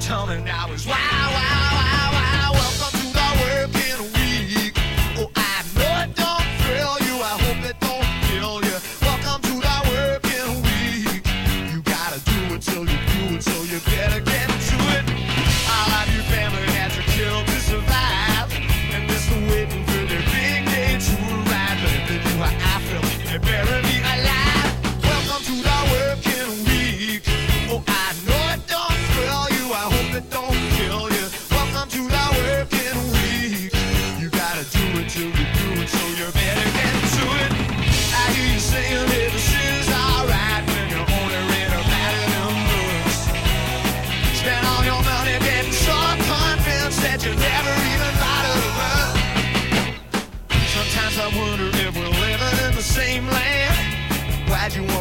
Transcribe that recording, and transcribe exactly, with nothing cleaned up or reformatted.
something that was wow, wow, wow, wow. Welcome to the working week. Oh, I know it don't thrill you. I hope it don't kill you. Welcome to the working week. You gotta do it till you do it, so you better get to it. All of your family has to kill to survive, and they're still waiting for their big day to arrive. But if they do what I feel, they better be alive. Welcome to the working week. Oh, I know it don't thrill you. I hope it don't kill you. Welcome to the working week. You gotta do it till you do it, so you better get to it. I hear you saying that this is alright when you're only read about it in books. Spend all your money getting so convinced that you never even thought of it. Sometimes I wonder if we're living in the same land. Why'd you want